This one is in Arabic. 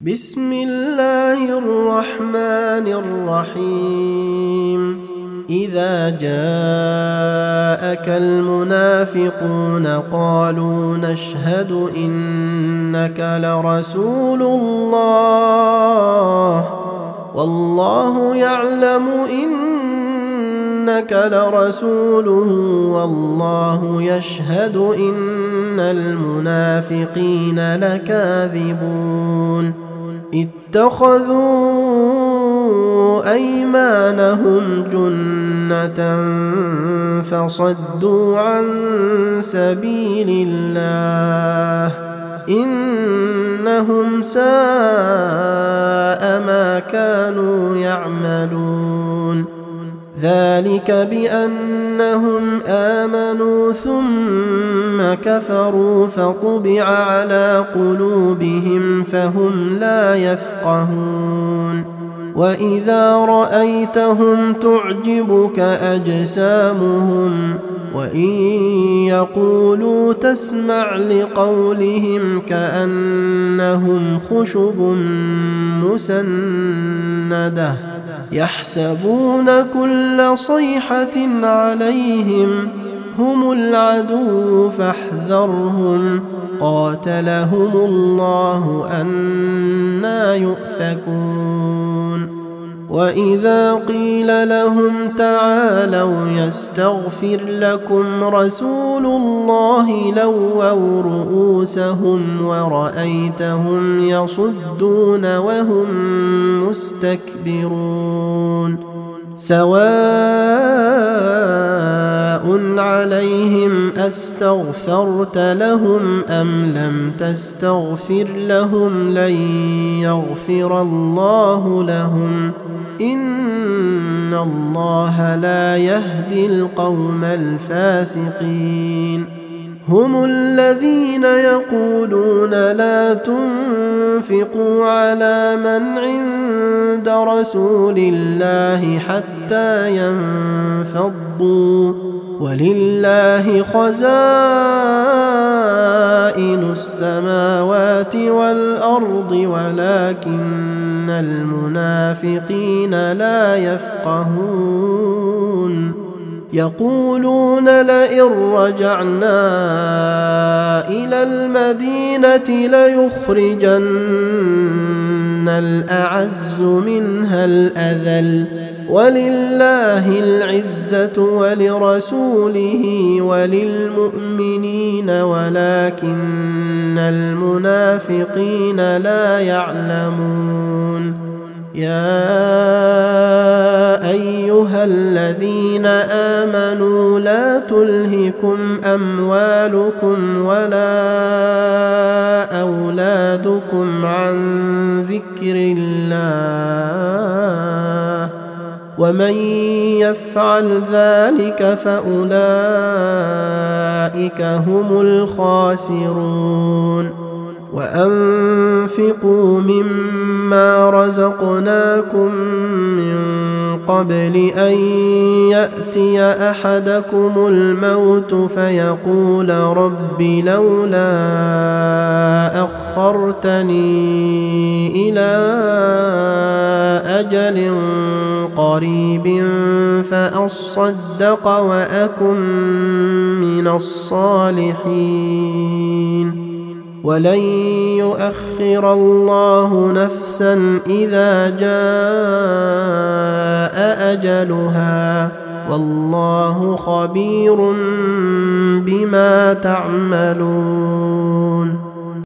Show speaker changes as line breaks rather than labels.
بسم الله الرحمن الرحيم إذا جاءك المنافقون قالوا نشهد إنك لرسول الله والله يعلم إنك لرسوله والله يشهد إن المنافقين لكاذبون اتخذوا أيمانهم جنة فصدوا عن سبيل الله إنهم ساء ما كانوا يعملون ذلك بأنهم آمنوا ثم كفروا فطبع على قلوبهم فهم لا يفقهون وإذا رأيتهم تعجبك أجسامهم وإن يقولوا تسمع لقولهم كأنهم خشب مسندة يحسبون كل صيحة عليهم هم العدو فاحذرهم قاتلهم الله أنى يؤفكون وإذا قيل لهم تعالوا يستغفر لكم رسول الله لووا رؤوسهم ورأيتهم يصدون وهم مستكبرون سواء عليهم أستغفرت لهم أم لم تستغفر لهم لن يغفر الله لهم إن الله لا يهدي القوم الفاسقين هم الذين يقولون لا تنفقوا على من عند رسول الله حتى ينفضوا ولله خزائن السماوات والأرض ولكن المنافقين لا يفقهون يقولون لئن رجعنا إلى المدينة ليخرجن الأعز منها الأذل ولله العزة ولرسوله وللمؤمنين ولكن المنافقين لا يعلمون يا أيها الذين آمنوا لا تلهكم أموالكم ولا أولادكم عن ذكر الله ومن يفعل ذلك فأولئك هم الخاسرون وأنفقوا مما رزقناكم من قبل أن يأتي أحدكم الموت فيقول رب لولا أخرتني إلى أجل قريب فأصدق وأكن من الصالحين ولن يؤخر الله نفسا إذا جاء أجلها والله خبير بما تعملون